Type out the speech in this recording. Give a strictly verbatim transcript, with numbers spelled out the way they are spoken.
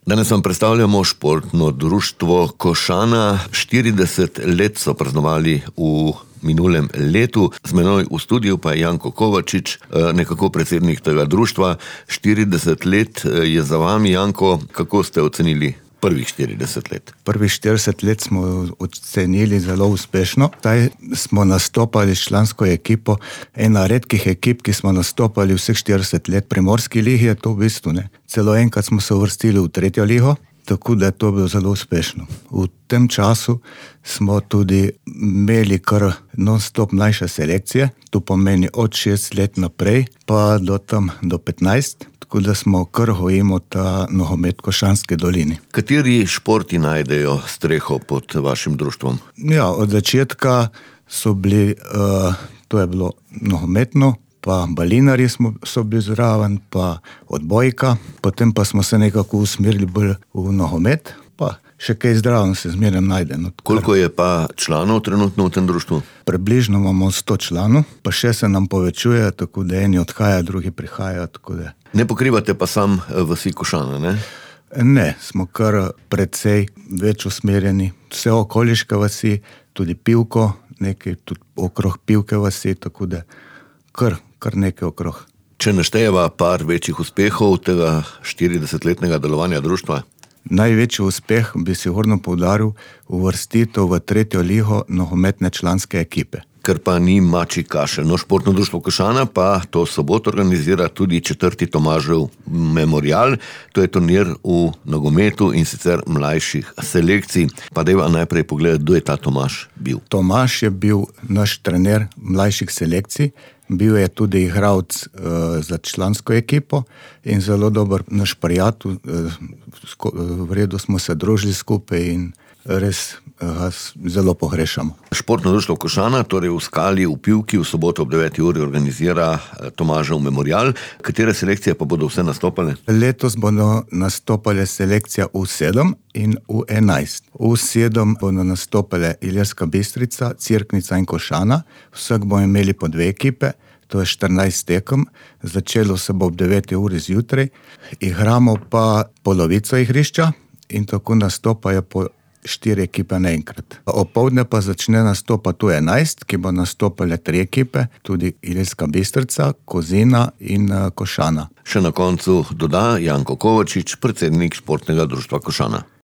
Danes vam predstavljamo športno društvo Košana. štirideset let so praznovali v minulem letu. Z menoj v studiu pa je Janko Kovačič, nekako predsednik tega društva. štirideset let je za vami, Janko. Kako ste ocenili prvih štirideset let? Prvih štirideset let smo ocenili zelo uspešno. Zdaj smo nastopali s člansko ekipo, ena redkih ekip, ki smo nastopali vseh štirideset let. Primorski ligi je to v bistvu, ne. Celo enkrat smo se uvrstili v tretjo ligo, tako da je to bilo zelo uspešno. V tem času smo tudi imeli kar non-stop mlajše selekcije, to pomeni od šest let naprej pa do tam do petnajst, tako da smo kar gojimo ta nogomet v Košanski dolini. Kateri športi najdejo streho pod vašim društvom? Ja, od začetka so bili, uh, to je bilo nogometno, pa balinari smo, so bili zraven, pa odbojka, potem pa smo se nekako usmerili bolj v nogomet, pa še kaj zdraven se zmeraj najde. No, Koliko je pa članov trenutno v tem društvu? Približno imamo sto članov, pa še se nam povečuje, tako da eni odhajajo, drugi prihajajo, tako da. Ne pokrivate pa sam vasi Košana, ne? Ne, smo kar precej več usmerjeni. Vse okoliške vasi, tudi Pivko, nekaj tudi okrog Pivke vasi, tako da kar, kar nekaj okrog. Če naštejeva par večjih uspehov tega štiridesetletnega delovanja društva? Največji uspeh bi sigurno poudaril uvrstitev v tretjo ligo nogometne članske ekipe. Ker pa ni mačji kašelj. No, športno društvo Košana pa to soboto organizira tudi četrti Tomažev memorial. To je turnir v nogometu in sicer mlajših selekcij. Pa dajva najprej pogledati, kdo je ta Tomaž bil. Tomaž je bil naš trener mlajših selekcij, bil je tudi igralec uh, za člansko ekipo in zelo dober naš prijatelj. Uh, v redu smo se družili skupaj in res ga zelo pogrešamo. Športno društvo Košana, torej v Skali v Pivki, v soboto ob deveti uri organizira Tomažev memorial. Katere selekcije pa bodo vse nastopale? Letos bodo nastopale selekcija U sedem in U enajst. U sedem bodo nastopale Ilirska Bistrica, Cerknica in Košana. Vsak bomo imeli po dve ekipe, to je štirinajst tekem. Začelo se bo ob deveti uri zjutraj. Igramo pa polovico igrišča in tako nastopajo po štiri ekipe naenkrat. Opoldne pa začne nastopati U enajst, ki bo nastopale tri ekipe, tudi Ilirska Bistrica, Kozina in Košana. Še na koncu doda Janko Kovačič, predsednik športnega društva Košana.